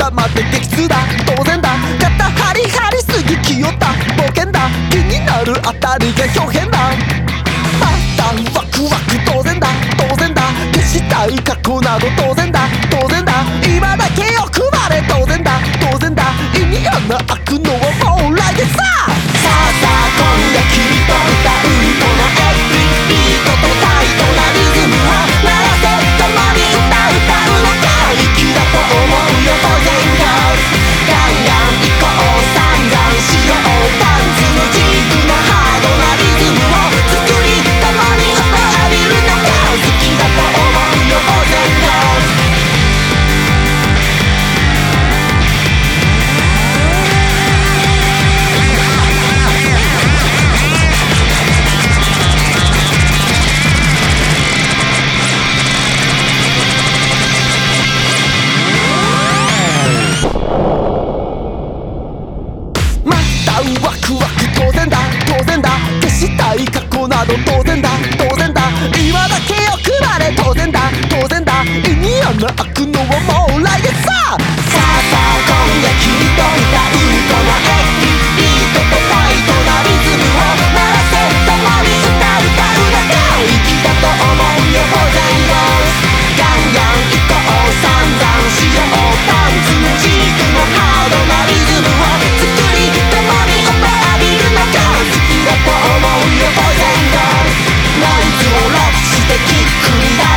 朝まで激痛だ当然だ肩張り張りすぎ気負った冒険だ気になるあたりが表変だまたワクワク当然だ当然だ消したい過去など当然だ当然だ今だけを配れ当然だ当然だ意味がなくのはもう来月ささあさあ今夜君と歌うこのエピビートとタイトなリズムを鳴らせ共に歌うのか粋だと思うよ当然よガンガン行こう散々しようパンツのジークのハードなリズムを作り共に音浴びるのか好きだと思うよ当然よワクワク当然だ当然だ消したい過去など当然だ当然だ今だけを配れ当然だ当然だ意味がなくのはもう来月ささあさあ今夜君と歌うこのエピビートとタイトなリズムを鳴らせ共に歌うのか粋だと思うよ当然よガンガン行こう散々しようパンツのジークのハードなリズムを作り共に音浴びるのか好きだと思うよ当然よノイズをロックしてキックに出